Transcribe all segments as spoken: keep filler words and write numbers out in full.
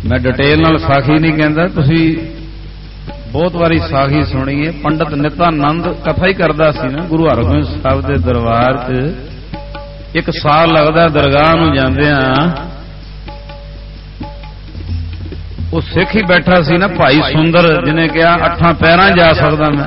मैं डिटेल नाल साखी नहीं कहता, तुसी बहुत बारी साखी सुनी है। पंडित नित्यानंद कथा ही करता सी ना गुरु हरगोबिंद साहब के दरबार च। एक साल लगता दरगाह नूं जांदियां, वो सिख ही बैठा सी ना भाई सुंदर, जिन्हें कहा अठां पैरां जा सकदा मैं।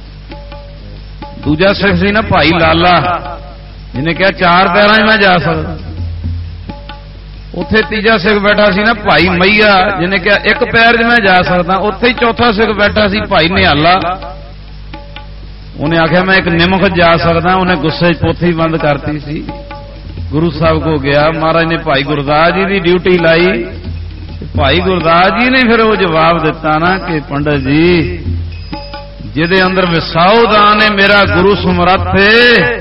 दूजा सिख सी ना भाई लाला, जिन्हें कहा चार पैरां मैं जा सकदा। उत्थे तीजा सिख बैठा सी ना भाई मैया, जिन्हें कहा एक पैर च मैं जा सकदा। उत्थे ही चौथा सिख बैठा सी भाई निहाला, उन्हें आख्या मैं एक निमख जा सकदा। उन्हें गुस्से पोथी बंद करती सी। गुरु साहब को गया, महाराज ने भाई गुरदास जी की ड्यूटी लाई। भाई गुरदास जी ने फिर वो जवाब दिता ना कि पंडित जी, जिहदे अंदर विसाऊ दान है मेरा गुरु समर्थ है।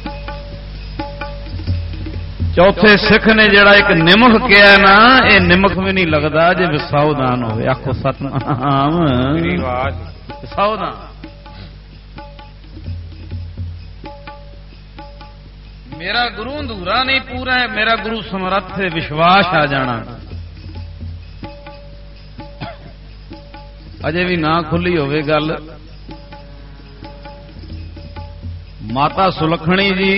चौथे सिख ने जड़ा एक निमख किया ना, ये निमख भी नहीं लगता जे विसाऊ दान हो। आखो सतनाम विसाऊ दान। मेरा गुरु अधूरा नहीं पूरा है, मेरा गुरु समर्थ है, विश्वास आ जाना। अजे भी ना खुली होवे गल। माता सुलखणी जी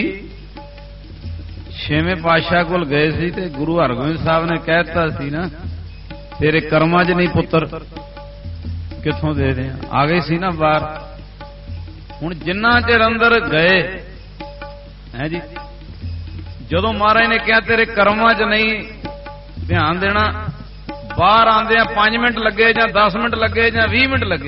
छेवें पातशाह कोल गए सी ते गुरु हरगोबिंद साहब ने कहता सी ना, तेरे कर्मां च नहीं पुत्र, कित्थों दे दे। आ गई सी ना बाहर। हुण जिन्ना चिर अंदर गए है जी, जदों महाराज ने कहा तेरे कर्मां च नहीं ध्यान देना, बाहर आंदे पांच मिनट लगे जां दस मिनट लगे जां भी मिनट लगे,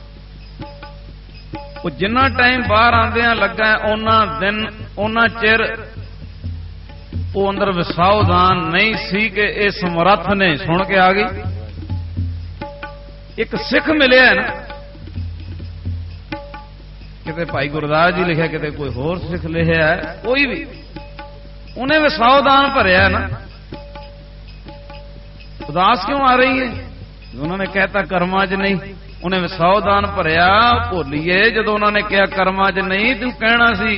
वो जिन्ना टाइम बाहर आंदे लगा उन्ना दिन उन्ना चिर वो अंदर विसाऊ दान नहीं सी कि ये समर्थ ने। सुन के आ गई। एक सिख मिले है ना, किते भाई गुरदास जी लिखा, किते कोई होर सिख लिखा है, कोई भी उन्हें विसाऊ दान भरिया ना। उदास क्यों आ रही है? उन्होंने कहता कर्मां च नहीं। उन्हें विसाऊ दान भरिया, भोलीए जदों उन्होंने कहा कर्मां च नहीं, तू कहना सी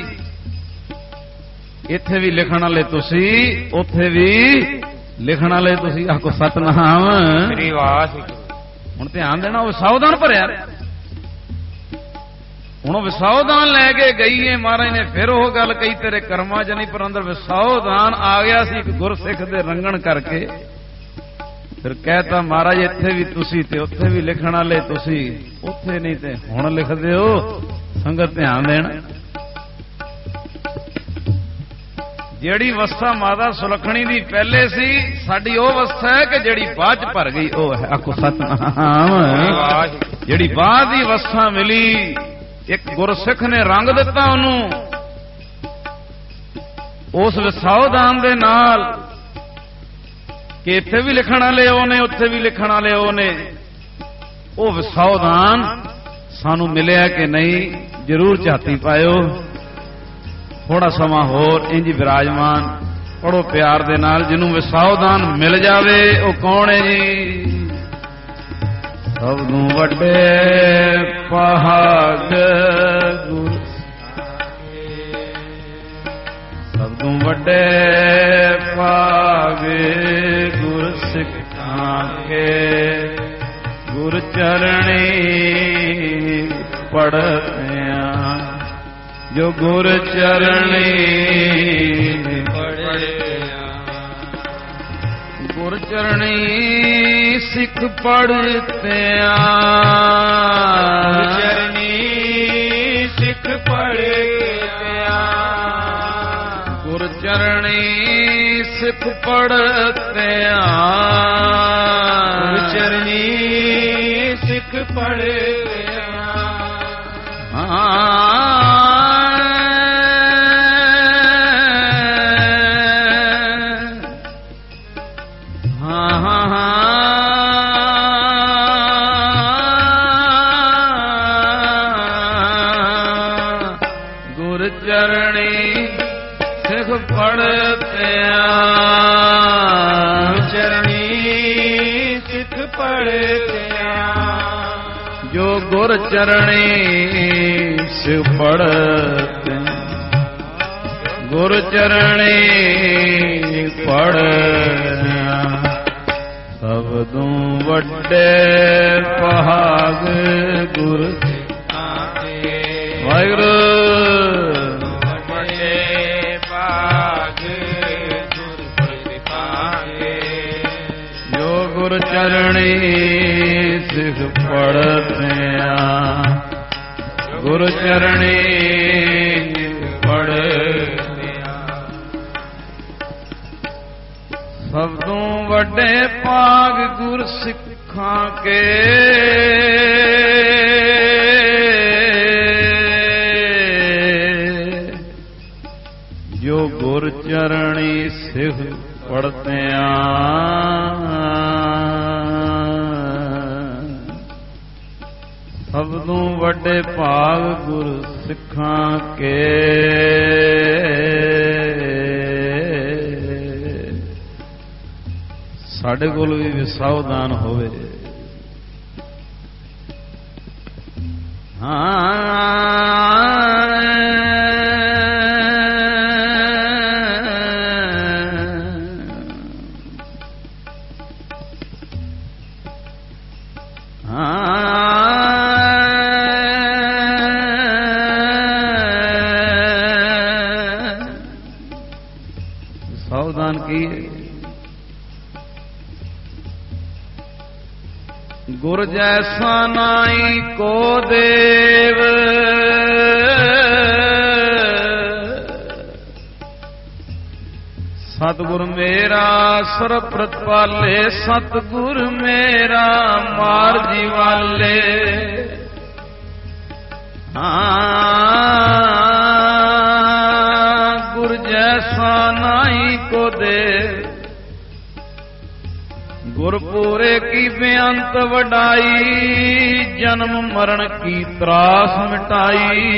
इत्थे भी लिखण वाले तुसी, उत्थे भी लिखण वाले तुसी। आखो सतनाम। हुण ध्यान देना, विसाऊ दान भरिया। हुण विसाऊ दान लैके गई है, महाराज ने फिर वो गल कही तेरे कर्मां च नहीं, पर अंदर विसाऊ दान आ गया सी एक गुरसिख दे रंगण करके। फिर कहता महाराज इत्थे भी तुसी ते उत्थे भी लिखण वाले तुसी, उत्थे नहीं ते हुण लिख दिओ। संगत ध्यान देना, जिहड़ी अवस्था माता सुलखणी दी पहले सी, साडी ओ अवस्था है कि जिहड़ी बाद च भर गई ओ है। आखो सतनाम। जिहड़ी बाद दी अवस्था मिली, एक गुरसिख ने रंग दिता उन्हों उस विसाऊ दान दे नाल कि इत्थे भी लिखण वाले ओने, उत्थे भी लिखण वाले ओने। वो विसाऊ दान सानू मिलिया कि नहीं, जरूर झाती पायो। थोड़ा समा होर इंज विराजमान पढ़ो प्यार दे नाल। जिन्हों विसाऊ दान मिल जावे वो कौन है जी? सबनू वड्डे पहाग गुर, सबनू वड्डे पहाग गुर सिखां के, गुर चरणी पढ़तियां, जो गुर चरणी पढ़तियां, गुर चरणी सिख पढ़तियां, चरणी सिख पढ़तियां, गुर चरणी सिख पढ़तियां, गुर चरणी सिख पढ़तियां। हाँ गुर चरणी सिख पढ़ते, गुर चरणी पढ़ ਸਬਦੋਂ ਵੱਡੇ ਭਾਗ ਗੁਰ ਸਿੱਖਾਂ ਕੇ। ਵਾਹਿਗੁਰੂ ਵੱਡੇ ਭਾਗ ਗੁਰ ਸਿੱਖਾਂ ਕੇ। ਜੋ ਗੁਰ ਚਰਣੀ ਸਿੱਖ ਪੜ੍ਹਦਿਆਂ, ਗੁਰ ਚਰਣੀ ਪੜ੍ਹਦਿਆਂ। ਸਬਦੋਂ ਵੱਡੇ ਭਾਗ ਗੁਰ ਸਿੱਖਾਂ ਕੇ। ਜੋ ਗੁਰ ਚਰਣੀ ਸਿੱਖ ਪੜ੍ਹਦਿਆਂ, ਸਬਦੋਂ ਵੱਡੇ ਭਾਗ ਗੁਰ ਸਿੱਖਾਂ ਕੇ। ਸਾਡੇ ਕੋਲ ਵੀ ਵਿਸਾਉਦਾਨ ਹੋਵੇ। ਵਿਸਾਉਦਾਨ ਕੀ ਹੈ? ਗੁਰ ਜੈਸਾ ਨਾਈ ਕੋ ਦੇਵ, ਸਤਿਗੁਰ ਮੇਰਾ ਸਰਬ ਪ੍ਰਤਪਾਲੇ, ਸਤਿਗੁਰ ਮੇਰਾ ਮਾਰ ਜੀਵਾਲੇ। ਹਾਂ ਗੁਰ ਜੈਸਾ ਨਾਈ ਕੋ ਦੇਵ, ਗੁਰਪੂਰੇ ਕੀ ਬੇਅੰਤ ਵਡਾਈ, ਜਨਮ ਮਰਨ ਕੀ ਤਰਾਸ ਮਿਟਾਈ।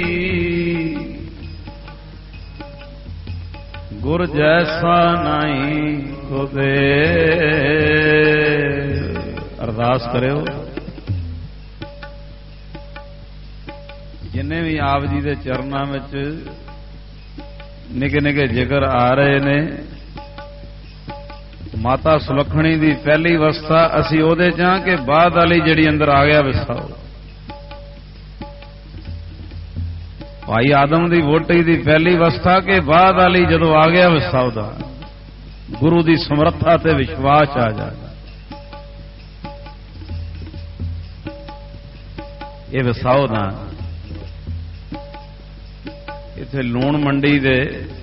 ਗੁਰ ਜੈਸਾ ਨਾਹੀ ਕੋ ਦੇ। ਅਰਦਾਸ ਕਰਿਓ ਜਿੰਨੇ ਵੀ ਆਪ ਜੀ ਦੇ ਚਰਨਾਂ ਵਿੱਚ ਨਿੱਕੇ ਨਿੱਕੇ ਜ਼ਿਕਰ ਆ ਰਹੇ ਨੇ। ਮਾਤਾ ਸੁਲੱਖਣੀ ਦੀ ਪਹਿਲੀ ਅਵਸਥਾ ਅਸੀਂ ਉਹਦੇ ਚ ਹਾਂ ਕਿ ਬਾਅਦ ਵਾਲੀ ਜਿਹੜੀ ਅੰਦਰ ਆ ਗਿਆ ਵਿਸਾਓ। ਭਾਈ ਆਦਮ ਦੀ ਵੋਟੀ ਦੀ ਪਹਿਲੀ ਅਵਸਥਾ ਕਿ ਬਾਅਦ ਵਾਲੀ ਜਦੋਂ ਆ ਗਿਆ ਵਿਸਾਓ ਦਾ। ਗੁਰੂ ਦੀ ਸਮਰੱਥਾ ਤੇ ਵਿਸ਼ਵਾਸ ਆ ਜਾਏ। ਇਹ ਵਿਸਾਓ ਦਾ ਇੱਥੇ ਲੂਣ ਮੰਡੀ ਦੇ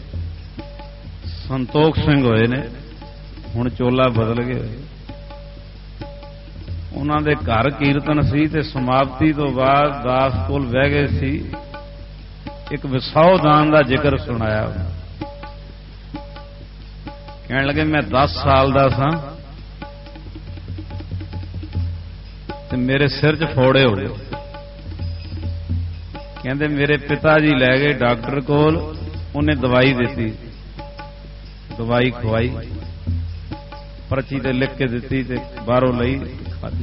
ਸੰਤੋਖ ਸਿੰਘ ਹੋਏ ਨੇ, ਹੁਣ ਚੋਲਾ ਬਦਲ ਗਏ ਹੋਏ। ਉਹਨਾਂ ਦੇ ਘਰ ਕੀਰਤਨ ਸੀ ਤੇ ਸਮਾਪਤੀ ਤੋਂ ਬਾਅਦ ਦਾਸ ਕੋਲ ਬਹਿ ਗਏ ਸੀ। ਇੱਕ ਵਿਸਾਓ ਦਾਨ ਦਾ ਜ਼ਿਕਰ ਸੁਣਾਇਆ। ਕਹਿਣ ਲੱਗੇ ਮੈਂ ਦਸ ਸਾਲ ਦਾ ਸਾਂ ਤੇ ਮੇਰੇ ਸਿਰ 'ਚ ਫੋੜੇ ਹੋ ਗਏ। ਕਹਿੰਦੇ ਮੇਰੇ ਪਿਤਾ ਜੀ ਲੈ ਗਏ ਡਾਕਟਰ ਕੋਲ, ਉਹਨੇ ਦਵਾਈ ਦਿੱਤੀ, ਦਵਾਈ ਖਵਾਈ, ਪਰਚੀ ਤੇ ਲਿਖ ਕੇ ਦਿੱਤੀ ਤੇ ਬਾਹਰੋਂ ਲਈ ਖਾਧੀ।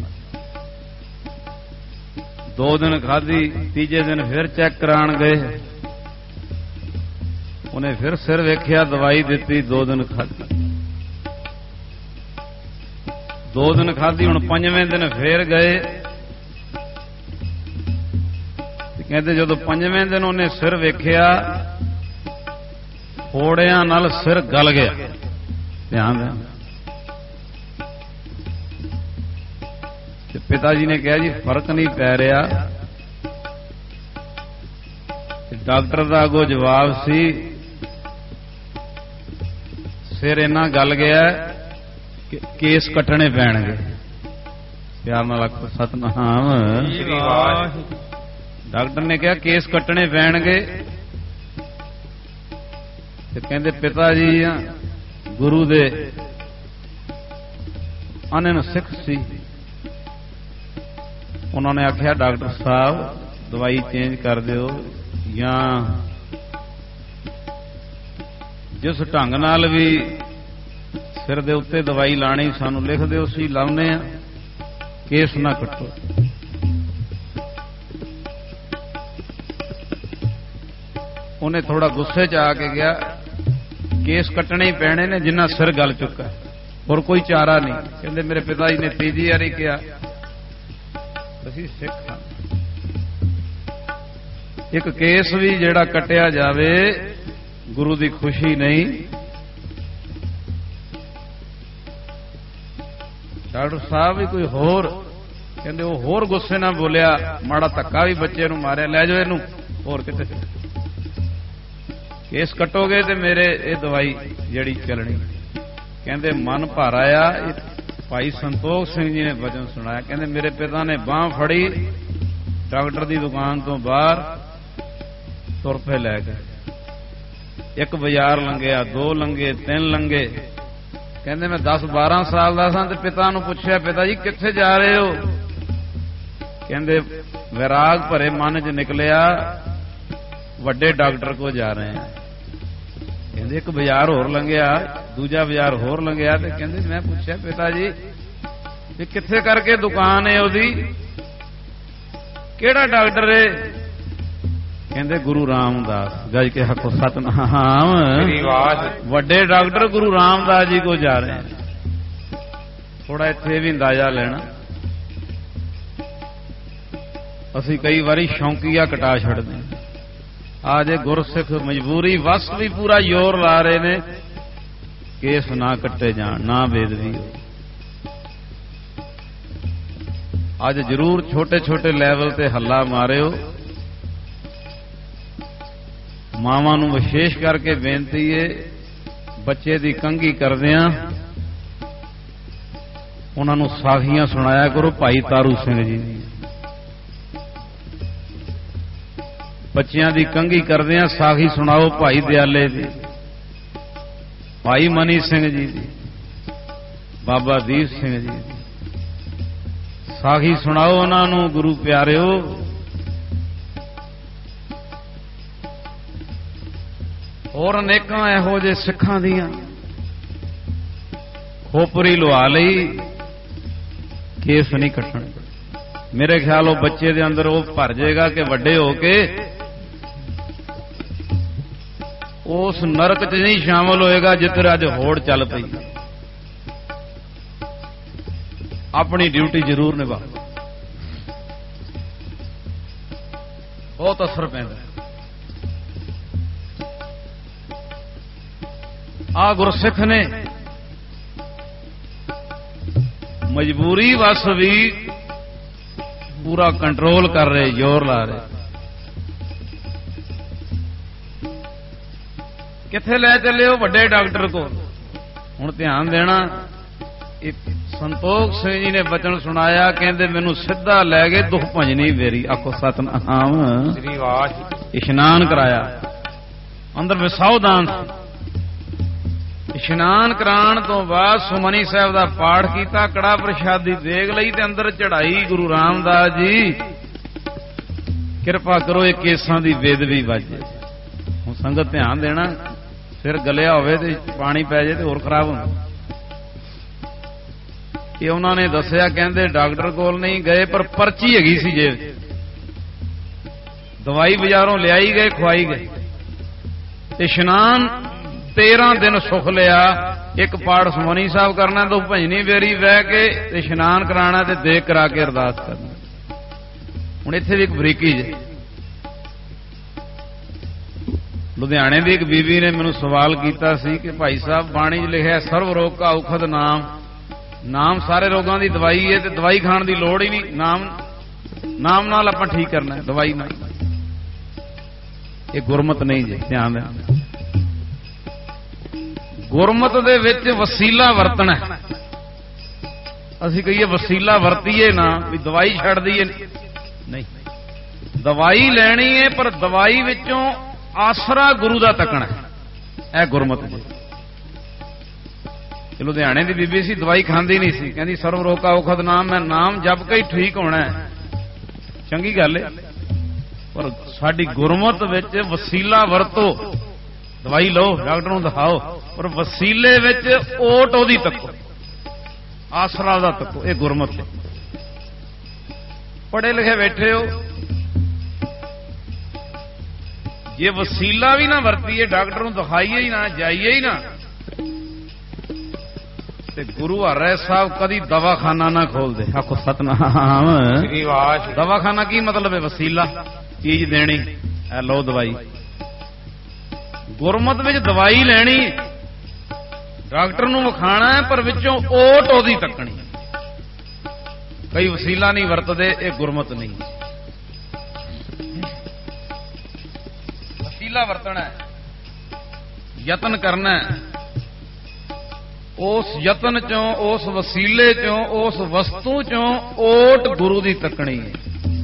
ਦੋ ਦਿਨ ਖਾਧੀ, ਤੀਜੇ ਦਿਨ ਫਿਰ ਚੈੱਕ ਕਰਾਉਣ ਗਏ। ਉਹਨੇ ਫਿਰ ਸਿਰ ਵੇਖਿਆ, ਦਵਾਈ ਦਿੱਤੀ, ਦੋ ਦਿਨ ਖਾਧੀ। ਦੋ ਦਿਨ ਖਾਧੀ, ਹੁਣ ਪੰਜਵੇਂ ਦਿਨ ਫੇਰ ਗਏ। ਕਹਿੰਦੇ ਜਦੋਂ ਪੰਜਵੇਂ ਦਿਨ ਉਹਨੇ ਸਿਰ ਵੇਖਿਆ, ਫੋੜਿਆਂ ਨਾਲ ਸਿਰ ਗਲ ਗਿਆ। ਧਿਆਨ ਦੇ। ਤੇ ਪਿਤਾ ਜੀ ਨੇ ਕਿਹਾ ਜੀ ਫਰਕ ਨਹੀਂ ਪੈ ਰਿਹਾ। ਤੇ ਡਾਕਟਰ ਦਾ ਅੱਗੋਂ ਜਵਾਬ ਸੀ ਸਿਰ ਇੰਨਾ ਗਲ ਗਿਆ ਕਿ ਕੇਸ ਕੱਟਣੇ ਪੈਣਗੇ। ਪਿਆਰ ਨਾਲ ਆਖੋ ਸਤਿਨਾਮ। ਡਾਕਟਰ ਨੇ ਕਿਹਾ ਕੇਸ ਕੱਟਣੇ ਪੈਣਗੇ। ਤੇ ਕਹਿੰਦੇ ਪਿਤਾ ਜੀ ਆ ਗੁਰੂ ਦੇ ਅਨੰਨ ਸਿੱਖ ਸੀ। ਉਹਨਾਂ ਨੇ ਆਖਿਆ ਡਾਕਟਰ ਸਾਹਿਬ ਦਵਾਈ ਚੇਂਜ ਕਰ ਦਿਓ, ਜਾਂ ਜਿਸ ਢੰਗ ਨਾਲ ਵੀ ਸਿਰ ਦੇ ਉੱਤੇ ਦਵਾਈ ਲਾਣੀ ਸਾਨੂੰ ਲਿਖ ਦਿਓ, ਅਸੀਂ ਲਾਉਂਦੇ ਆ, ਕੇਸ ਨਾ ਕੱਟੋ। ਉਹਨੇ ਥੋੜਾ ਗੁੱਸੇ 'ਚ ਆ ਕੇ ਗਿਆ ਕੇਸ ਕੱਟਣੇ ਹੀ ਪੈਣੇ ਨੇ ਜਿੰਨਾ ਸਿਰ ਗਲ ਚੁੱਕਾ। ਹੋਰ ਕੋਈ ਚਾਰਾ नहीं। कहते मेरे पिता जी ने तीजी वारी कहा असीं सिख हां, एक केस भी जिहड़ा कटिया जावे गुरु की खुशी नहीं। डॉक्टर साहब भी कोई होर कहते वो होर गुस्से ना बोलिया, माड़ा धक्का भी बच्चे नूं मारिया, लै जाओ इनू होर किते केस कटोगे तो मेरे ये दवाई जड़ी चलनी। कहते मन भर आया। भाई संतोख सिंह जी ने वचन सुनाया, कहते मेरे पिता ने बांह फड़ी, डॉक्टर की दुकान तो बाहर तुर पे लै गए। एक बाजार लंघिया, दो लंघे, तीन लंघे। कहते मैं दस बारह साल का सा ते पिता नूं पुछया, पिता जी कित्थे जा रहे हो? कहते वैराग भरे मन च निकलिया, वड्डे डॉक्टर को जा रहे हैं। कहते एक बाजार होर लंघिया, दूजा बाजार होर लंघिया, ते कहते मैं पुछया पिता जी भी कित्थे करके दुकान है ओदी, केड़ा डॉक्टर है? कहते गुरु रामदास। गज के हको सतनाम, वड्डे डॉक्टर गुरु रामदास जी को जा रहे हैं। थोड़ा इत्थे भी अंदाजा लेना, असी कई बारी शौकीया कटा छड़ते हैं। आज गुरसिख मजबूरी वस भी पूरा जोर ला रहे ने केस ना कट्टे जान, ना बेदबी हो। आज जरूर छोटे छोटे लैवल ते हल्ला मारिओ। मावां नूं विशेष करके बेनती है, बच्चे दी कंघी करदिआं उन्हां नूं साखियां सुनाया करो भाई तारू सिंह जी दी। बच्चियां दी कंघी करदिआं साखी सुनाओ भाई दयाले दी, भाई मनी सिंह जी दी, बाबा दीप सिंह जी दी। साखी सुनाओ उन्हां नूं गुरु प्यारिओ। और अनेकां इहो जे सिखां दियां खोपरी लुआ लई, केस नहीं कट्टण। मेरे ख्याल वो बच्चे दे अंदर वो भर जाएगा कि वड्डे होके उस नरक च नहीं शामिल होएगा जिधर अज होड़ चल पई। अपनी ड्यूटी जरूर निभा, बहुत असर पैंदा। आ गुरसिख ने मजबूरी वस भी पूरा कंट्रोल कर रहे, जोर ला रहे। किथे लै चले हो? वड्डे डॉक्टर को। हुण ध्यान देना, एक संतोख सिंह जी ने वचन सुनाया, कहते मैनू सीधा लै गए दुख भंजनी बेरी। आखो सतनाम। इशनान कराया, अंदर विसाउदान। इशनान कराण तो बाद सुमनी साहब का पाठ किया, कड़ा प्रशादी देग लई ते अंदर चढ़ाई। गुरु रामदास जी किरपा करो ये केसां दी बेदबी वजे। हुण संगत ध्यान देना, सिर गलिया होवे ते पानी पै जाए तो होर खराब होंदा। ये उन्होंने दसिया, कहते डॉक्टर कोल नहीं गए पर पर्ची हैगी सी जेब, दवाई बाजारों लियाई गए, खुआई गए। इशनान तेरह दिन सुख लिया। एक पाठ सुमनी साहब करना, तो भजनी बेरी बह के इशनान कराना ते देख करा के अरदास करना। हुण इत्थे भी एक बरीकी जे, लुधियाने की एक बीबी ने मैनू सवाल किया सी कि भाई साहब बाणी च लिखिआ सर्व रोग का औखद नाम, नाम सारे रोगों की दवाई है, तो दवाई खाण की लोड़ ही नहीं, नाम नाम नाल आपां ठीक करना है, दवाई नाल। ये गुरमत नहीं जी, ध्यान देना। गुरमत दे विच वसीला वरतना। असीं कहिए वसीला वरतीए ना, भी दवाई छड्ड दईए, नहीं। दवाई लैनी है पर दवाई विचों आसरा गुरु दा तकना है। यह गुरमत जी। लुधियाने की बीबी सी, दवाई खांदी नहीं सी, कहती सर्व रोग का औखद नाम, मैं नाम जप के ही ठीक होना है। चंगी गल है, पर साडी गुरमत विच वसीला वरतो। दवाई लो, डॉक्टर नूं दिखाओ, पर वसीले विच ओट ओदी तको, आसरा दा तको। यह गुरमत है। पढ़े लिखे बैठे हो, जे वसीला भी ना वरतीए, डॉक्टर नूं दिखाइए ही ना, जाइए ही ना, ਤੇ ਗੁਰੂ ਹਰਿ ਸਾਹਿਬ ਕਦੀ ਦਵਾਖਾਨਾ ਨਾ ਖੋਲਦੇ। ਆਖੋ ਸਤਨਾਮ। ਦਵਾਖਾਨਾ ਕੀ ਮਤਲਬ ਹੈ? ਵਸੀਲਾ, ਚੀਜ਼ ਦੇਣੀ, ਐ ਲਓ ਦਵਾਈ। ਗੁਰਮਤ ਵਿੱਚ ਦਵਾਈ ਲੈਣੀ, ਡਾਕਟਰ ਨੂੰ ਵਿਖਾਣਾ ਪਰ ਵਿੱਚੋਂ ਓਟ ਉਹਦੀ ਤੱਕਣੀ। ਕਈ ਵਸੀਲਾ ਨਹੀਂ ਵਰਤਦੇ, ਇਹ ਗੁਰਮਤ ਨਹੀਂ। ਵਸੀਲਾ ਵਰਤਣਾ, ਯਤਨ ਕਰਨਾ, ਉਸ ਯਤਨ ਚੋਂ, ਉਸ ਵਸੀਲੇ ਚੋਂ, ਉਸ ਵਸਤੂ ਚੋਂ ਓਟ ਗੁਰੂ ਦੀ ਤੱਕਣੀ ਹੈ।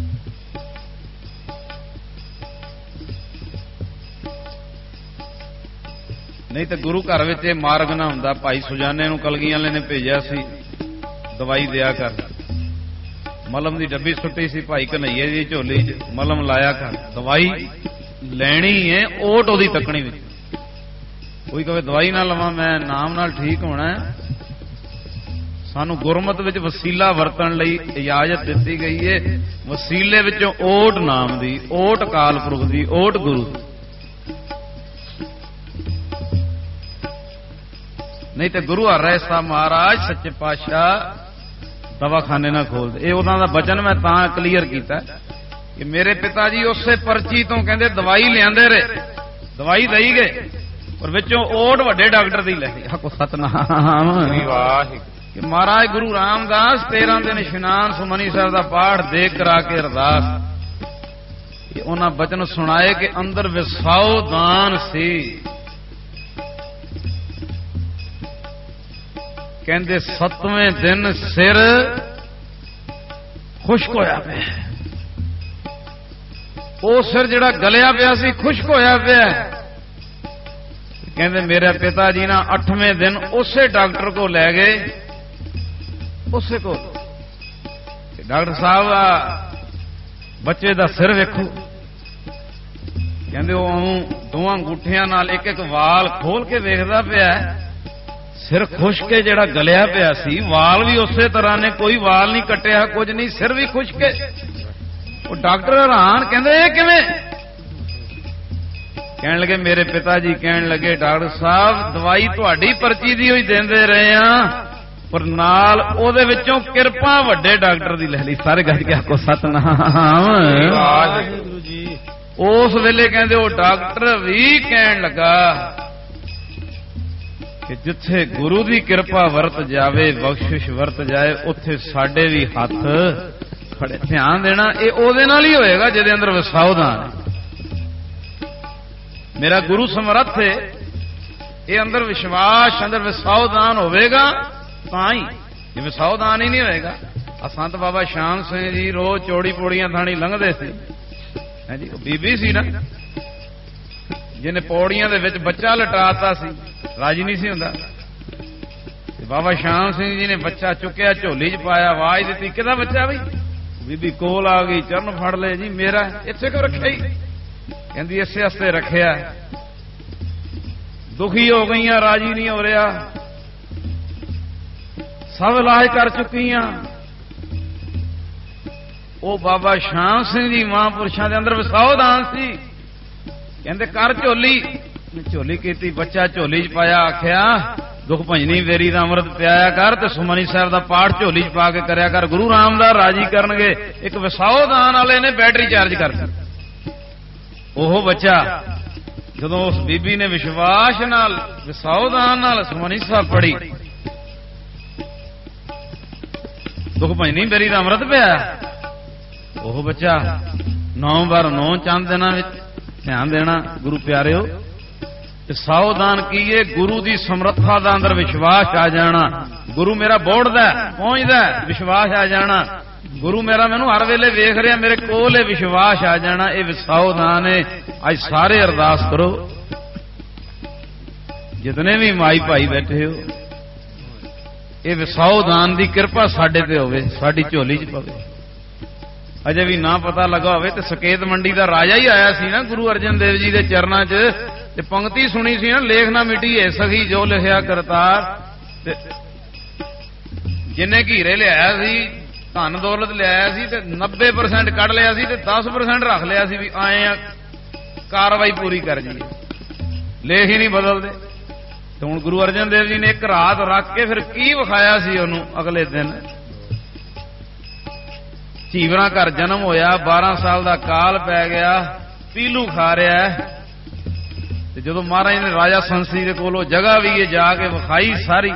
ਨਹੀਂ ਤਾਂ ਗੁਰੂ ਘਰ ਵਿੱਚ ਇਹ ਮਾਰਗ ਨਾ ਹੁੰਦਾ। ਭਾਈ ਸੁਜਾਨੇ ਨੂੰ ਕਲਗੀਆਂ ਵਾਲੇ ਨੇ ਭੇਜਿਆ ਸੀ, ਦਵਾਈ ਦਿਆ ਕਰ। ਮਲਮ ਦੀ ਡੱਬੀ ਸੁੱਟੀ ਸੀ ਭਾਈ ਕਨਈਏ ਦੀ ਝੋਲੀ 'ਚ, ਮਲਮ ਲਾਇਆ ਕਰ। ਦਵਾਈ ਲੈਣੀ ਹੈ, ਓਟ ਉਹਦੀ ਤੱਕਣੀ ਵਿੱਚ। ਕੋਈ ਕਹੇ ਦਵਾਈ ਨਾ ਲਵਾਂ ਮੈਂ, ਨਾਮ ਨਾਲ ਠੀਕ ਹੋਣਾ। ਸਾਨੂੰ ਗੁਰਮਤ ਵਿੱਚ ਵਸੀਲਾ ਵਰਤਣ ਲਈ ਇਜਾਜ਼ਤ ਦਿੱਤੀ ਗਈ ਹੈ। ਵਸੀਲੇ ਵਿੱਚੋਂ ਓਟ ਨਾਮ ਦੀ, ਓਟ ਅਕਾਲ ਪੁਰਖ ਦੀ, ਓਟ ਗੁਰੂ ਦੀ। ਨਹੀਂ ਤੇ ਗੁਰੂ ਹਰਿ ਸਾਹਿਬ ਮਹਾਰਾਜ ਸੱਚੇ ਪਾਤਸ਼ਾਹ ਦਵਾਖਾਨੇ ਨਾ ਖੋਲਦੇ। ਇਹ ਉਹਨਾਂ ਦਾ ਬਚਨ ਮੈਂ ਤਾਂ ਕਲੀਅਰ ਕੀਤਾ ਕਿ ਮੇਰੇ ਪਿਤਾ ਜੀ ਉਸੇ ਪਰਚੀ ਤੋਂ ਕਹਿੰਦੇ ਦਵਾਈ ਲਿਆਂਦੇ ਰਹੇ, ਦਵਾਈ ਦਈ ਗਏ, ਪਰ ਵਿੱਚੋਂ ਓਟ ਵੱਡੇ ਡਾਕਟਰ ਦੀ ਲੈ ਲਈ। ਆਖੋ ਸਤਨਾਮ। ਕਿ ਮਹਾਰਾਜ ਗੁਰੂ ਰਾਮਦਾਸ ਤੇਰਾਂ ਦਿਨ ਇਸ਼ਨਾਨ ਸੁਮਨੀ ਸਾਹਿਬ ਦਾ ਪਾਠ ਦੇਖ ਕਰਾ ਕੇ ਅਰਦਾਸ, ਉਹਨਾਂ ਬਚਨ ਸੁਣਾਏ ਕਿ ਅੰਦਰ ਵਿਸਾਉ ਦਾਨ ਸੀ। ਕਹਿੰਦੇ ਸੱਤਵੇਂ ਦਿਨ ਸਿਰ ਖੁਸ਼ਕ ਹੋਇਆ ਪਿਆ। ਉਹ ਸਿਰ ਜਿਹੜਾ ਗਲਿਆ ਪਿਆ ਸੀ ਖੁਸ਼ਕ ਹੋਇਆ ਪਿਆ। ਕਹਿੰਦੇ ਮੇਰੇ ਪਿਤਾ ਜੀ ਨਾ ਅੱਠਵੇਂ ਦਿਨ ਉਸੇ ਡਾਕਟਰ ਕੋਲ ਲੈ ਗਏ, ਉਸੇ ਕੋਲ। ਡਾਕਟਰ ਸਾਹਿਬ ਬੱਚੇ ਦਾ ਸਿਰ ਵੇਖੋ। ਕਹਿੰਦੇ ਉਹ ਦੋਵਾਂ ਅੰਗੂਠਿਆਂ ਨਾਲ ਇੱਕ ਇੱਕ ਵਾਲ ਖੋਲ ਕੇ ਵੇਖਦਾ ਪਿਆ। ਸਿਰ ਖੁਸ਼ਕ ਜਿਹੜਾ ਗਲਿਆ ਪਿਆ ਸੀ, ਵਾਲ ਵੀ ਉਸੇ ਤਰ੍ਹਾਂ ਨੇ, ਕੋਈ ਵਾਲ ਨਹੀਂ ਕੱਟਿਆ, ਕੁਝ ਨਹੀਂ, ਸਿਰ ਵੀ ਖੁਸ਼ਕ। ਉਹ ਡਾਕਟਰ ਹੈਰਾਨ, ਕਹਿੰਦੇ ਇਹ ਕਿਵੇਂ? ਕਹਿਣ ਲੱਗੇ ਮੇਰੇ ਪਿਤਾ ਜੀ ਕਹਿਣ ਲੱਗੇ ਡਾਕਟਰ ਸਾਹਿਬ ਦਵਾਈ ਤੁਹਾਡੀ ਪਰਚੀ ਦੀ ਹੋਈ ਦਿੰਦੇ ਰਹੇ ਆ, ਪਰ ਨਾਲ ਉਹਦੇ ਵਿੱਚੋਂ ਕਿਰਪਾ ਵੱਡੇ ਡਾਕਟਰ ਦੀ ਲੈ ਲਈ। ਸਾਰੇ ਗੱਜ ਕੇ ਆਖੋ ਸਤਨਾਮ। ਵਾਹਿਗੁਰੂ ਜੀ। ਉਸ ਵੇਲੇ ਕਹਿੰਦੇ ਉਹ ਡਾਕਟਰ ਵੀ ਕਹਿਣ ਲੱਗਾ ਕਿ ਜਿੱਥੇ ਗੁਰੂ ਦੀ ਕਿਰਪਾ ਵਰਤ ਜਾਵੇ, ਬਖਸ਼ਿਸ਼ ਵਰਤ ਜਾਏ, ਉੱਥੇ ਸਾਡੇ ਵੀ ਹੱਥ ਖੜੇ। ਧਿਆਨ ਦੇਣਾ, ਇਹ ਉਹਦੇ ਨਾਲ ਹੀ ਹੋਏਗਾ ਜਿਹਦੇ ਅੰਦਰ ਵਿਸਾਉਦਾਨ ਹੈ। ਮੇਰਾ ਗੁਰੂ ਸਮਰੱਥ ਹੈ, ਇਹ ਅੰਦਰ ਵਿਸ਼ਵਾਸ, ਅੰਦਰ ਵਿਸਾਉਦਾਨ ਹੋਵੇਗਾ ਤਾਂ ਹੀ। ਜੇ ਵਿਸਾਉਦਾਨ ਹੀ ਨਹੀਂ ਹੋਏਗਾ। ਆ ਸੰਤ ਬਾਬਾ ਸ਼ਾਮ ਸਿੰਘ ਜੀ ਰੋਜ਼ ਚੋੜੀ ਪੌੜੀਆਂ ਥਾਣੀ ਲੰਘਦੇ ਸੀ। ਹਾਂਜੀ, ਉਹ ਬੀਬੀ ਸੀ ਨਾ ਜਿਹਨੇ ਪੌੜੀਆਂ ਦੇ ਵਿੱਚ ਬੱਚਾ ਲਟਾਤਾ ਸੀ, ਰਾਜੀ ਨਹੀਂ ਸੀ ਹੁੰਦਾ। ਤੇ ਬਾਬਾ ਸ਼ਾਮ ਸਿੰਘ ਜੀ ਨੇ ਬੱਚਾ ਚੁੱਕਿਆ, ਝੋਲੀ 'ਚ ਪਾਇਆ, ਆਵਾਜ਼ ਦਿੱਤੀ ਕਿਹਦਾ ਬੱਚਾ ਬਈ? ਬੀਬੀ ਕੋਲ ਆ ਗਈ, ਚਰਨ ਫੜ ਲਏ, ਜੀ ਮੇਰਾ। ਇੱਥੇ ਕਿਉਂ ਰੱਖਿਆ ਹੀ? ਕਹਿੰਦੀ ਇਸੇ ਵਾਸਤੇ ਰੱਖਿਆ, ਦੁਖੀ ਹੋ ਗਈਆਂ, ਰਾਜੀ ਨਹੀਂ ਹੋ ਰਿਹਾ, ਸਭ ਇਲਾਜ ਕਰ ਚੁੱਕੀਆਂ। ਉਹ ਬਾਬਾ ਸ਼ਾਮ ਸਿੰਘ ਜੀ ਮਹਾਂਪੁਰਸ਼ਾਂ ਦੇ ਅੰਦਰ ਵਿਸਾਉਦਾਨ ਸੀ। ਕਹਿੰਦੇ ਕਰ ਝੋਲੀ। ਝੋਲੀ ਕੀਤੀ, ਬੱਚਾ ਝੋਲੀ 'ਚ ਪਾਇਆ, ਆਖਿਆ ਦੁੱਖ ਭੰਜਨੀ ਵੇਰੀ ਦਾ ਅੰਮ੍ਰਿਤ ਪਿਆਇਆ ਕਰ ਤੇ ਸੁਮਨੀ ਸਾਹਿਬ ਦਾ ਪਾਠ ਝੋਲੀ 'ਚ ਪਾ ਕੇ ਕਰਿਆ ਕਰ, ਗੁਰੂ ਰਾਮਦਾਸ ਰਾਜੀ ਕਰਨਗੇ। ਇੱਕ ਵਿਸਾਉਦਾਨ ਵਾਲੇ ਨੇ ਬੈਟਰੀ ਚਾਰਜ ਕਰ ਦਿੱਤੀ। ਉਹ ਬੱਚਾ ਜਦੋਂ ਉਸ ਬੀਬੀ ਨੇ ਵਿਸ਼ਵਾਸ ਨਾਲ, ਵਿਸਾਉਦਾਨ ਨਾਲ ਸੁਮਨੀ ਸਾਹਿਬ ਪੜ੍ਹੀ, ਦੁੱਖ ਭੰਜਨੀ ਵੇਰੀ ਦਾ ਅੰਮ੍ਰਿਤ ਪਿਆ, ਉਹ ਬੱਚਾ ਨੌ ਬਾਰ ਨੌ ਚੰਦ ਦਿਨਾਂ ਵਿੱਚ। ਧਿਆਨ ਦੇਣਾ ਗੁਰੂ ਪਿਆਰਿਓ, ਵਿਸਾਉਦਾਨ ਕੀਏ ਗੁਰੂ ਦੀ ਸਮਰੱਥਾ ਦਾ ਅੰਦਰ ਵਿਸ਼ਵਾਸ ਆ ਜਾਣਾ। ਗੁਰੂ ਮੇਰਾ ਬੋੜਦਾ ਪਹੁੰਚਦਾ, ਵਿਸ਼ਵਾਸ ਆ ਜਾਣਾ। ਗੁਰੂ ਮੇਰਾ ਮੈਨੂੰ ਹਰ ਵੇਲੇ ਵੇਖ ਰਿਹਾ, ਮੇਰੇ ਕੋਲ ਇਹ ਵਿਸ਼ਵਾਸ ਆ ਜਾਣਾ। ਇਹ ਵਿਸਾਉਦਾਨ ਹੈ। ਅੱਜ ਸਾਰੇ ਅਰਦਾਸ ਕਰੋ, ਜਿਤਨੇ ਵੀ ਮਾਈ ਭਾਈ ਬੈਠੇ ਹੋ, ਇਹ ਵਿਸਾਉਦਾਨ ਦੀ ਕਿਰਪਾ ਸਾਡੇ ਤੇ ਹੋਵੇ, ਸਾਡੀ ਝੋਲੀ 'ਚ ਪਵੇ। ਅਜੇ ਵੀ ਨਾ ਪਤਾ ਲੱਗਾ ਹੋਵੇ ਤੇ ਸਕੇਤ ਮੰਡੀ ਦਾ ਰਾਜਾ ਹੀ ਆਇਆ ਸੀ ਨਾ ਗੁਰੂ ਅਰਜਨ ਦੇਵ ਜੀ ਦੇ ਚਰਨਾਂ 'ਚ, ਤੇ ਪੰਕਤੀ ਸੁਣੀ ਸੀ ਨਾ, ਲੇਖ ਨਾ ਮਿਟੀਏ ਸਖੀ ਜੋ ਲਿਖਿਆ ਕਰਤਾਰ। ਤੇ ਜਿੰਨੇ ਘੀਰੇ ਲਿਆਇਆ ਸੀ, ਧਨ ਦੌਲਤ ਲਿਆਇਆ ਸੀ, ਤੇ ਨੱਬੇ ਪਰਸੈਂਟ ਕੱਢ ਲਿਆ ਸੀ ਤੇ ਦਸ ਪਰਸੈਂਟ ਰੱਖ ਲਿਆ ਸੀ ਵੀ ਆਏ ਆ ਕਾਰਵਾਈ ਪੂਰੀ ਕਰ ਜੀਏ। ਲੇਖ ਹੀ ਨਹੀਂ ਬਦਲਦੇ। ਤੇ ਹੁਣ ਗੁਰੂ ਅਰਜਨ ਦੇਵ ਜੀ ਨੇ ਇੱਕ ਰਾਤ ਰੱਖ ਕੇ ਫਿਰ ਕੀ ਵਿਖਾਇਆ ਸੀ ਉਹਨੂੰ। ਅਗਲੇ ਦਿਨ ਝੀਵਰਾਂ ਘਰ ਜਨਮ ਹੋਇਆ, ਬਾਰਾਂ ਸਾਲ ਦਾ ਕਾਲ ਪੈ ਗਿਆ, ਪੀਲੂ ਖਾ ਰਿਹਾ। ਤੇ ਜਦੋਂ ਮਹਾਰਾਜ ਨੇ ਰਾਜਾ ਸੰਸੀ ਦੇ ਕੋਲੋਂ ਜਗ੍ਹਾ ਵੀ ਇਹ ਜਾ ਕੇ ਵਿਖਾਈ ਸਾਰੀ,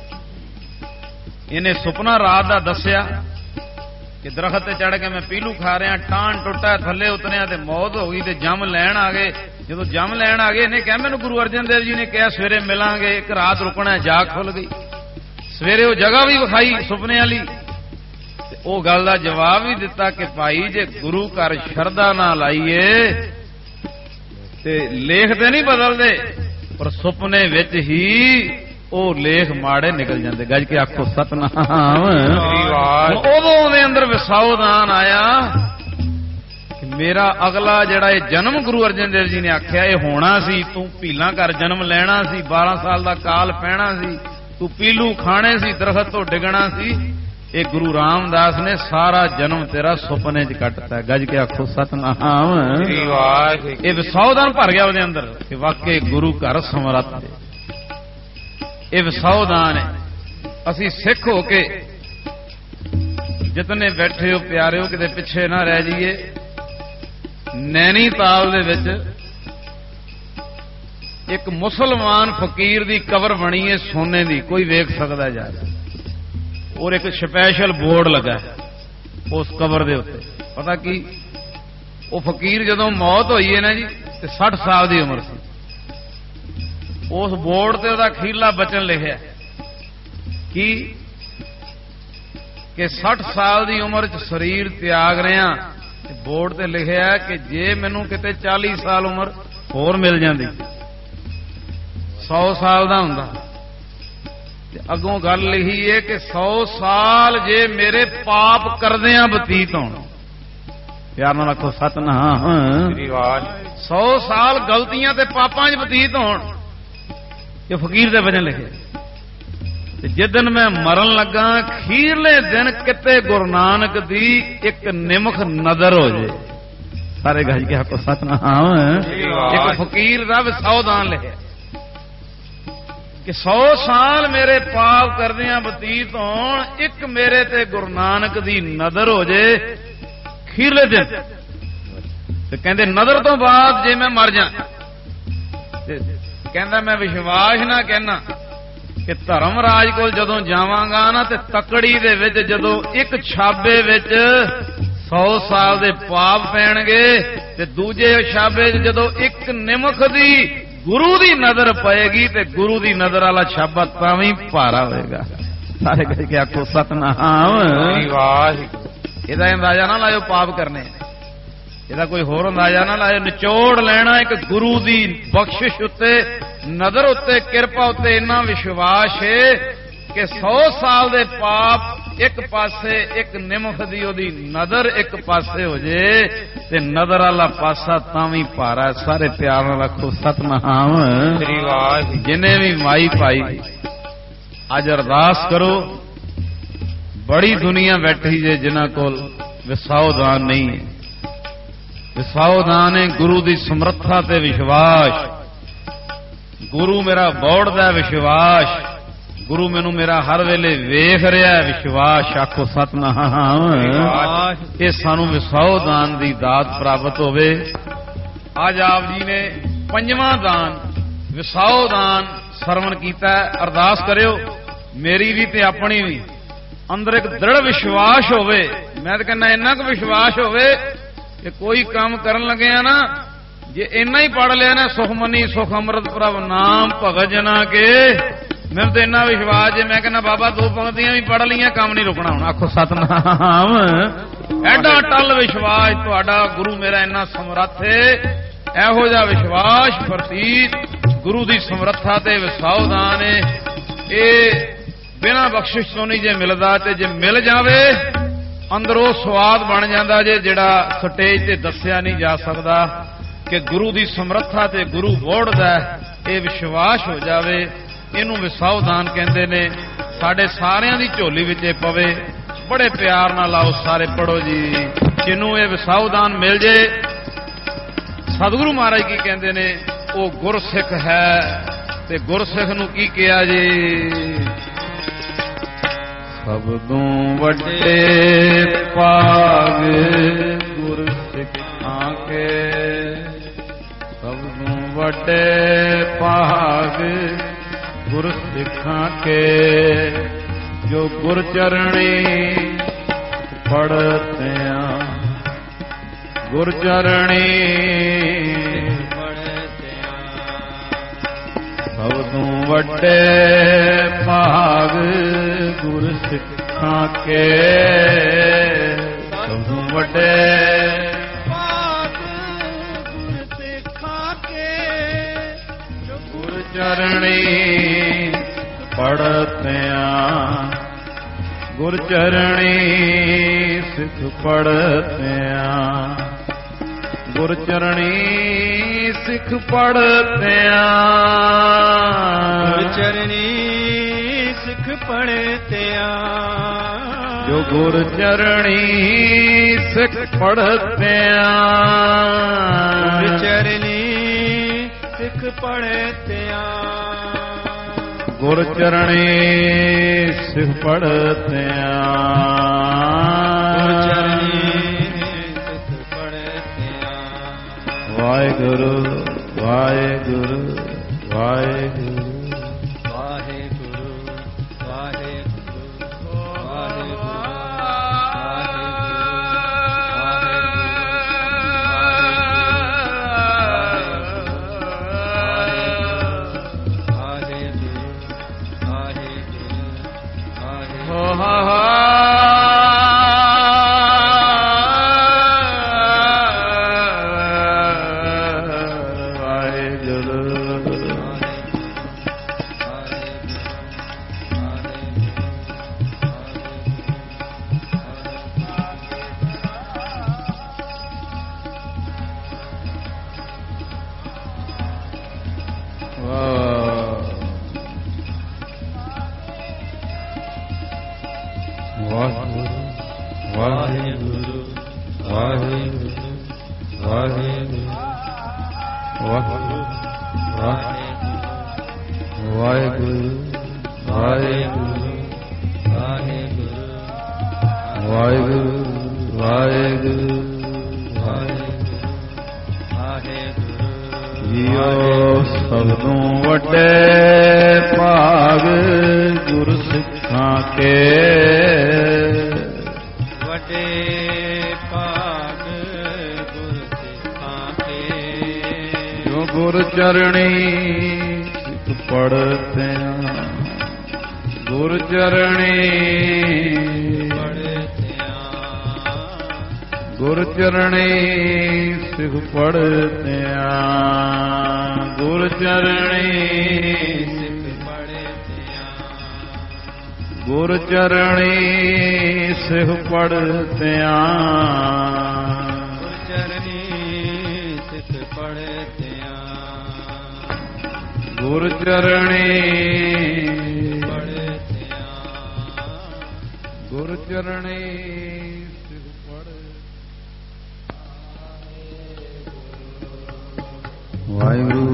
ਇਹਨੇ ਸੁਪਨਾ ਰਾਤ ਦਾ ਦੱਸਿਆ ਕਿ ਦਰਖਤ ਤੇ ਚੜ ਕੇ ਮੈਂ ਪੀਲੂ ਖਾ ਰਿਹਾ, ਟਾਣ ਟੁੱਟਾ, ਥੱਲੇ ਉਤਰਿਆ ਤੇ ਮੌਤ ਹੋ ਗਈ ਤੇ ਜੰਮ ਲੈਣ ਆ ਗਏ। ਜਦੋਂ ਜੰਮ ਲੈਣ ਆ ਗਏ ਇਹਨੇ ਕਿਹਾ ਮੈਨੂੰ ਗੁਰੂ ਅਰਜਨ ਦੇਵ ਜੀ ਨੇ ਕਿਹਾ ਸਵੇਰੇ ਮਿਲਾਂਗੇ, ਇੱਕ ਰਾਤ ਰੁਕਣਾ, ਜਾਗ ਖੁੱਲ ਗਈ। ਸਵੇਰੇ ਉਹ ਜਗ੍ਹਾ ਵੀ ਵਿਖਾਈ ਸੁਪਨੇ ਵਾਲੀ, ਤੇ ਉਹ ਗੱਲ ਦਾ ਜਵਾਬ ਵੀ ਦਿੱਤਾ ਕਿ ਭਾਈ ਜੇ ਗੁਰੂ ਘਰ ਸ਼ਰਧਾ ਨਾ ਲਾਈਏ ਤੇ ਲੇਖ ਤੇ ਨਹੀਂ ਬਦਲਦੇ, ਪਰ ਸੁਪਨੇ ਵਿੱਚ ਹੀ ਉਹ ਲੇਖ ਮਾੜੇ ਨਿਕਲ ਜਾਂਦੇ। ਗੱਜ ਕੇ ਆਖੋ ਸਤਨਾਮ। ਉਦੋਂ ਉਹਦੇ ਅੰਦਰ ਵਿਸਾਉਦਾਨ ਆਇਆ ਕਿ ਮੇਰਾ ਅਗਲਾ ਜਿਹੜਾ ਇਹ ਜਨਮ ਗੁਰੂ ਅਰਜਨ ਦੇਵ ਜੀ ਨੇ ਆਖਿਆ ਇਹ ਹੋਣਾ ਸੀ, ਤੂੰ ਭੀਲਾਂ ਘਰ ਜਨਮ ਲੈਣਾ ਸੀ, ਬਾਰਾਂ ਸਾਲ ਦਾ ਕਾਲ ਪੈਣਾ ਸੀ, ਤੂੰ ਪੀਲੂ ਖਾਣੇ ਸੀ, ਦਰਖਤ ਤੋਂ ਡਿੱਗਣਾ ਸੀ। ਇਹ ਗੁਰੂ ਰਾਮਦਾਸ ਨੇ ਸਾਰਾ ਜਨਮ ਤੇਰਾ ਸੁਪਨੇ 'ਚ ਕੱਟਤਾ। ਗੱਜ ਕੇ ਆਖੋ ਸਤਨਾਮ। ਇਹ ਵਿਸਾਉਦਾਨ ਭਰ ਗਿਆ ਉਹਦੇ ਅੰਦਰ ਕਿ ਵਾਕਈ ਗੁਰੂ ਘਰ ਸਮਰੱਥ ਹੈ। ਇਹ ਵਿਸਾਉਦਾਨ ਹੈ। ਅਸੀਂ ਸਿੱਖ ਹੋ ਕੇ ਜਿਤਨੇ ਬੈਠੇ ਹੋ ਪਿਆਰਿਓ ਕਿਤੇ ਪਿੱਛੇ ਨਾ ਰਹਿ ਜਾਈਏ। ਨੈਣੀਤਾਲ ਦੇ ਵਿੱਚ ਇੱਕ ਮੁਸਲਮਾਨ ਫਕੀਰ ਦੀ ਕਬਰ ਬਣੀ ਹੈ ਸੋਨੇ ਦੀ, ਕੋਈ ਵੇਖ ਸਕਦਾ ਜਾ, ਔਰ ਇੱਕ ਸਪੈਸ਼ਲ ਬੋਰਡ ਲੱਗਾ ਉਸ ਕਬਰ ਦੇ ਉੱਤੇ। ਪਤਾ ਕੀ, ਉਹ ਫਕੀਰ ਜਦੋਂ ਮੌਤ ਹੋਈ ਹੈ ਨਾ ਜੀ ਤੇ ਸੱਠ ਸਾਲ ਦੀ ਉਮਰ ਸੀ। ਉਸ ਬੋਰਡ ਤੇ ਉਹਦਾ ਅਖੀਰਲਾ ਬਚਨ ਲਿਖਿਆ ਕੀ ਕਿ ਸੱਠ ਸਾਲ ਦੀ ਉਮਰ 'ਚ ਸਰੀਰ ਤਿਆਗ ਰਿਹਾ। ਬੋਰਡ ਤੇ ਲਿਖਿਆ ਕਿ ਜੇ ਮੈਨੂੰ ਕਿਤੇ ਚਾਲੀ ਸਾਲ ਉਮਰ ਹੋਰ ਮਿਲ ਜਾਂਦੀ, ਸੌ ਸਾਲ ਦਾ ਹੁੰਦਾ। ਤੇ ਅੱਗੋਂ ਗੱਲ ਲਿਖੀ ਹੈ ਕਿ ਸੌ ਸਾਲ ਜੇ ਮੇਰੇ ਪਾਪ ਕਰਦਿਆਂ ਬਤੀਤ ਹੋਣ। ਪਿਆਰ ਨਾਲ ਆਖੋ ਸਤਨਾਮ। ਸੌ ਸਾਲ ਗਲਤੀਆਂ ਤੇ ਪਾਪਾਂ 'ਚ ਬਤੀਤ ਹੋਣ। ਇਹ ਫਕੀਰ ਦੇ ਵਜਨ ਲਿਖੇ। ਤੇ ਜਿੱਦਨ ਮੈਂ ਮਰਨ ਲੱਗਾ ਅਖੀਰਲੇ ਦਿਨ ਕਿਤੇ ਗੁਰੂ ਨਾਨਕ ਦੀ ਇੱਕ ਨਿਮਖ ਨਜ਼ਰ ਹੋ ਜੇ। ਸਾਰੇ ਗੱਜ ਕੇ ਆਖੋ ਸਤਨਾਮ। ਇੱਕ ਫਕੀਰ ਦਾ ਵਿਸਾਉਦਾਨ ਲਿਖਿਆ ਕਿ ਸੌ ਸਾਲ ਮੇਰੇ ਪਾਪ ਕਰਦਿਆਂ ਬਤੀਤ ਹੋਣ, ਇੱਕ ਮੇਰੇ ਤੇ ਗੁਰੂ ਨਾਨਕ ਦੀ ਨਜ਼ਰ ਹੋ ਜੇ ਅਖੀਰਲੇ ਦਿਨ। ਤੇ ਕਹਿੰਦੇ ਨਜ਼ਰ ਤੋਂ ਬਾਅਦ ਜੇ ਮੈਂ ਮਰ ਜਾ, ਕਹਿੰਦਾ ਮੈਂ ਵਿਸ਼ਵਾਸ ਨਾ ਕਹਿਣਾ ਕਿ ਧਰਮ ਰਾਜ ਕੋਲ ਜਦੋਂ ਜਾਵਾਂਗਾ ਨਾ ਤੇ ਤਕੜੀ ਦੇ ਵਿੱਚ ਜਦੋਂ ਇੱਕ ਛਾਬੇ ਵਿੱਚ ਸੌ ਸਾਲ ਦੇ ਪਾਪ ਪੈਣਗੇ ਤੇ ਦੂਜੇ ਛਾਬੇ 'ਚ ਜਦੋਂ ਇੱਕ ਨਿਮਖ ਦੀ ਗੁਰੂ ਦੀ ਨਜ਼ਰ ਪਏਗੀ ਤੇ ਗੁਰੂ ਦੀ ਨਜ਼ਰ ਵਾਲਾ ਛਾਬਾ ਤਾਂ ਵੀ ਭਾਰਾ ਹੋਏਗਾ। ਸਾਰੇ ਕਹਿ ਕੇ ਆਖੋ ਸਤਨਾਮ। ਇਹਦਾ ਅੰਦਾਜ਼ਾ ਨਾ ਲਾਇਓ ਪਾਪ ਕਰਨੇ, ਇਹਦਾ ਕੋਈ ਹੋਰ ਅੰਦਾਜ਼ਾ ਨਾ ਲਾਇਓ। ਨਿਚੋੜ ਲੈਣਾ ਇੱਕ ਗੁਰੂ ਦੀ ਬਖਸ਼ਿਸ਼ ਉੱਤੇ, ਨਜ਼ਰ ਉੱਤੇ, ਕਿਰਪਾ ਉੱਤੇ ਇੰਨਾ ਵਿਸ਼ਵਾਸ ਹੈ ਕਿ ਸੌ ਸਾਲ ਦੇ ਪਾਪ ਇੱਕ ਪਾਸੇ, ਇੱਕ ਨਿਮਖ ਦੀ ਉਹਦੀ ਨਜ਼ਰ ਇੱਕ ਪਾਸੇ ਹੋ ਜੇ ਤੇ ਨਜ਼ਰ ਵਾਲਾ ਪਾਸਾ ਤਾਂ ਵੀ ਭਾਰਾ। ਸਾਰੇ ਪਿਆਰ ਨਾਲ ਰੱਖੋ ਸਤਨਾਮ। ਜਿਨੇ ਵੀ ਮਾਈ ਭਾਈ ਅੱਜ ਅਰਦਾਸ ਕਰੋ। ਬੜੀ ਦੁਨੀਆ ਬੈਠੀ ਜੇ ਜਿਨ੍ਹਾਂ ਕੋਲ ਵਿਸਾਉਦਾਨ ਨਹੀਂ ਹੈ। ਵਿਸਾਉਦਾਨ ਹੈ ਗੁਰੂ ਦੀ ਸਮਰੱਥਾ ਤੇ ਵਿਸ਼ਵਾਸ। ਗੁਰੂ ਮੇਰਾ ਬੋੜਦਾ ਵਿਸ਼ਵਾਸ, ਗੁਰੂ ਮੈਨੂੰ ਮੇਰਾ ਹਰ ਵੇਲੇ ਵੇਖ ਰਿਹਾ ਵਿਸ਼ਵਾਸ। ਆਖੋ ਸਤਨਾਮ। ਇਹ ਸਾਨੂੰ ਵਿਸਾਉਦਾਨ ਦੀ ਦਾਤ ਪ੍ਰਾਪਤ ਹੋਵੇ। ਅੱਜ ਆਪ ਜੀ ਨੇ ਪੰਜਵਾਂ ਦਾਨ ਵਿਸਾਉਦਾਨ ਸਰਵਣ ਕੀਤਾ। ਅਰਦਾਸ ਕਰਿਓ ਮੇਰੀ ਵੀ ਤੇ ਆਪਣੀ ਵੀ ਅੰਦਰ ਇੱਕ ਦ੍ਰਿੜ ਵਿਸ਼ਵਾਸ ਹੋਵੇ। ਮੈਂ ਤਾਂ ਕਹਿੰਦਾ ਇੰਨਾ ਕੁ ਵਿਸ਼ਵਾਸ ਹੋਵੇ ਕਿ ਕੋਈ ਕੰਮ ਕਰਨ ਲੱਗਿਆ ਨਾ, ਜੇ ਇੰਨਾ ਹੀ ਪੜ ਲਿਆ ਨਾ ਸੁਖਮਨੀ ਸੁਖ ਅੰਮ੍ਰਿਤ ਪ੍ਰਭ ਨਾਮ ਭਗਤ ਜਨਾ ਕੇ, ਮੈਨੂੰ ਤਾਂ ਇੰਨਾ ਵਿਸ਼ਵਾਸ ਜੇ ਮੈਂ ਕਹਿੰਦਾ ਬਾਬਾ ਦੋ ਪੰਕਤੀਆਂ ਵੀ ਪੜ ਲਈਆਂ ਕੰਮ ਨਹੀਂ ਰੁਕਣਾ ਹੁਣ। ਆਖੋ ਸਤਨਾਮ। ਐਡਾ ਟੱਲ ਵਿਸ਼ਵਾਸ ਤੁਹਾਡਾ। ਗੁਰੂ ਮੇਰਾ ਇੰਨਾ ਸਮਰੱਥ ਹੈ। ਇਹੋ ਜਿਹਾ ਵਿਸ਼ਵਾਸ ਪ੍ਰਤੀਤ ਗੁਰੂ ਦੀ ਸਮਰੱਥਾ ਤੇ ਵਿਸਾਉਦਾਨ ਹੈ। ਇਹ ਬਿਨਾਂ ਬਖਸ਼ਿਸ਼ ਤੋਂ ਨਹੀਂ ਜੇ ਮਿਲਦਾ, ਤੇ ਜੇ ਮਿਲ ਜਾਵੇ ਅੰਦਰੋਂ ਸਵਾਦ ਬਣ ਜਾਂਦਾ ਜੇ ਜਿਹੜਾ ਸਟੇਜ ਤੇ ਦੱਸਿਆ ਨਹੀਂ ਜਾ ਸਕਦਾ ਕਿ ਗੁਰੂ ਦੀ ਸਮਰੱਥਾ ਤੇ ਗੁਰੂ ਵੋੜਦਾ। ਇਹ ਵਿਸ਼ਵਾਸ ਹੋ ਜਾਵੇ, ਇਹਨੂੰ ਵਿਸਾਉਦਾਨ ਕਹਿੰਦੇ ਨੇ। ਸਾਡੇ ਸਾਰਿਆਂ ਦੀ ਝੋਲੀ ਵਿੱਚ ਇਹ ਪਵੇ। ਬੜੇ ਪਿਆਰ ਨਾਲ ਆਓ ਸਾਰੇ ਪੜੋ ਜੀ। ਜਿਹਨੂੰ ਇਹ ਵਿਸਾਉਦਾਨ ਮਿਲ ਜੇ, ਸਤਿਗੁਰੂ ਮਹਾਰਾਜ ਕੀ ਕਹਿੰਦੇ ਨੇ, ਉਹ ਗੁਰਸਿੱਖ ਹੈ। ਤੇ ਗੁਰਸਿੱਖ ਨੂੰ ਕੀ ਕਿਹਾ ਜੀ? ਸਭ ਤੋਂ ਵੱਡੇ ਭਾਗ ਗੁਰਸਿੱਖਾਂ ਕੇ, ਸਭ ਤੋਂ ਵੱਡੇ ਭਾਗ ਗੁਰਸਿੱਖਾਂ ਕੇ, ਜੋ ਗੁਰ ਚਰਣੀ ਪੜਤਿਆਂ, ਗੁਰ ਚਰਣੀ ਪੜਤਿਆਂ। ਸਭ ਤੋਂ ਵੱਡੇ ਭਾਗ ਗੁਰਸਿੱਖਾਂ ਕੇ, ਸਭ ਤੋਂ ਵੱਡੇ ਭਾਗ ਗੁਰਸਿੱਖਾਂ ਕੇ, ਜੋ ਗੁਰ ਚਰਣੀ ਪੜਤਿਆਂ, ਗੁਰ ਚਰਣੀ ਸਿੱਖ ਪੜਤਿਆਂ, ਗੁਰ ਚਰਣੀ ਸਿੱਖ ਪੜਤਿਆਂ, ਗੁਰ ਚਰਣੀ ਸਿੱਖ ਪੜਤਿਆਂ, ਜੋ ਗੁਰ ਚਰਣੀ ਸਿੱਖ ਪੜਤਿਆਂ, ਗੁਰ ਚਰਣੀ ਸਿੱਖ ਪੜਤਿਆਂ, ਗੁਰ ਚਰਣੀ ਸਿੱਖ ਪੜਤਿਆਂ, ਗੁਰ ਚਰਣੀ ਸਿੱਖ ਪੜਤਿਆਂ। ਵਾਹਿਗੁਰੂ ਵਾਹਿਗੁਰੂ ਵਾਹਿਗੁਰੂ ਵਾਹਿਗੁਰੂ ਵਾਹਿਗੁਰੂ ਵਾਹਿਗੁਰੂ ਵਾਹਿਗੁਰੂ ਵਾਹਿਗੁਰੂ ਵਾਹਿਗੁਰੂ ਵਾਹਿਗੁਰੂ ਵਾਹਿਗੁਰੂ ਵਾਹਿਗੁਰੂ ਵਾਹਿਗੁਰੂ ਜੀਓ ਸਭ ਤੋਂ ਵੱਡੇ ਭਾਗ ਗੁਰਸਿੱਖਾਂ ਕੇ, ਵੱਡੇ ਭਾਗ ਗੁਰਸਿੱਖਾਂ ਕੇ, ਜੋ ਗੁਰ ਚਰਣੀ ਸਿੱਖ ਪੜਤਿਆਂ, ਗੁਰ ਚਰਣੀ ਪੜਤਿਆਂ, ਗੁਰ ਚਰਣੀ ਸਿੱਖ ਪੜਤਿਆਂ, ਗੁਰ ਚਰਣੀ ਸਿੱਖ ਪੜਤਿਆਂ, ਗੁਰ ਚਰਣੀ ਸਿੱਖ ਪੜਤਿਆਂ, ਗੁਰ ਚਰਣੀ ਸਿੱਖ ਪੜਤਿਆਂ, ਗੁਰ ਚਰਣੀ ਪੜਤਿਆਂ, ਗੁਰ ਚਰਣੀ ਸਿੱਖ ਪੜਤਿਆਂ। ਵਾਹਿਗੁਰੂ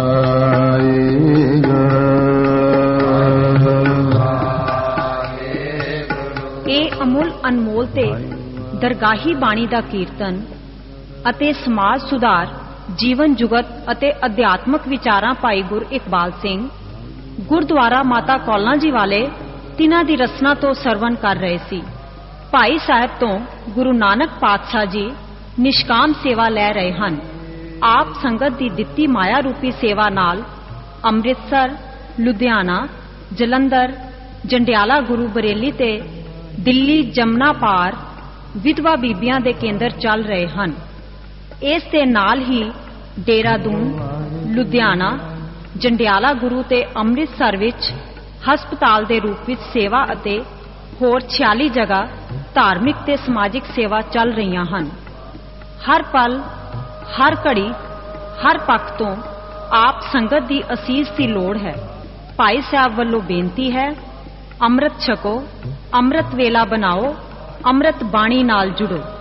ਇਹ ਅਮੁੱਲ ਅਨਮੋਲ ਤੇ ਦਰਗਾਹੀ ਬਾਣੀ ਦਾ ਕੀਰਤਨ ਅਤੇ ਸਮਾਜ ਸੁਧਾਰ, ਜੀਵਨ ਜੁਗਤ ਅਤੇ ਅਧਿਆਤਮਕ ਵਿਚਾਰਾਂ ਭਾਈ ਗੁਰ ਇਕਬਾਲ ਸਿੰਘ ਗੁਰਦੁਆਰਾ ਮਾਤਾ ਕੌਲਾਂ ਜੀ ਵਾਲੇ ਤਿਨਾਂ ਦੀ ਰਸਨਾ ਤੋਂ ਸਰਵਣ ਕਰ ਰਹੇ ਸੀ। ਭਾਈ ਸਾਹਿਬ ਤੋਂ ਗੁਰੂ ਨਾਨਕ ਪਾਤਸ਼ਾਹ ਜੀ ਨਿਸ਼ਕਾਮ ਸੇਵਾ ਲੈ ਰਹੇ ਹਨ। ਆਪ ਸੰਗਤ ਦੀ ਦਿੱਤੀ ਮਾਇਆ ਰੂਪੀ ਸੇਵਾ ਨਾਲ ਅੰਮ੍ਰਿਤਸਰ, ਲੁਧਿਆਣਾ, ਜਲੰਧਰ, ਜੰਡਿਆਲਾ, ਗੁਰੂ ਬਰੇਲੀ ਤੇ ਦਿੱਲੀ ਜਮਨਾ ਪਾਰ ਵਿਧਵਾ ਬੀਬੀਆਂ ਦੇ ਕੇਂਦਰ ਚੱਲ ਰਹੇ ਹਨ। ਇਸ ਦੇ ਨਾਲ ਹੀ ਦੇਹਰਾਦੂਨ, ਲੁਧਿਆਣਾ, ਜੰਡਿਆਲਾ ਗੁਰੂ ਤੇ ਅੰਮ੍ਰਿਤਸਰ ਵਿੱਚ ਹਸਪਤਾਲ ਦੇ ਰੂਪ ਵਿੱਚ ਸੇਵਾ ਅਤੇ ਹੋਰ ਛਿਆਲੀ ਜਗ੍ਹਾ ਧਾਰਮਿਕ ਤੇ ਸਮਾਜਿਕ ਸੇਵਾ ਚੱਲ ਰਹੀਆਂ ਹਨ। ਹਰ ਪਲ, ਹਰ ਘੜੀ, ਹਰ ਪੱਖ ਤੋਂ ਆਪ ਸੰਗਤ ਦੀ ਅਸੀਸ ਦੀ ਲੋੜ ਹੈ। ਭਾਈ ਸਾਹਿਬ ਵੱਲੋਂ ਬੇਨਤੀ ਹੈ, ਅੰਮ੍ਰਿਤ ਛਕੋ, ਅੰਮ੍ਰਿਤ ਵੇਲਾ ਬਣਾਓ, ਅੰਮ੍ਰਿਤ ਬਾਣੀ ਨਾਲ ਜੁੜੋ।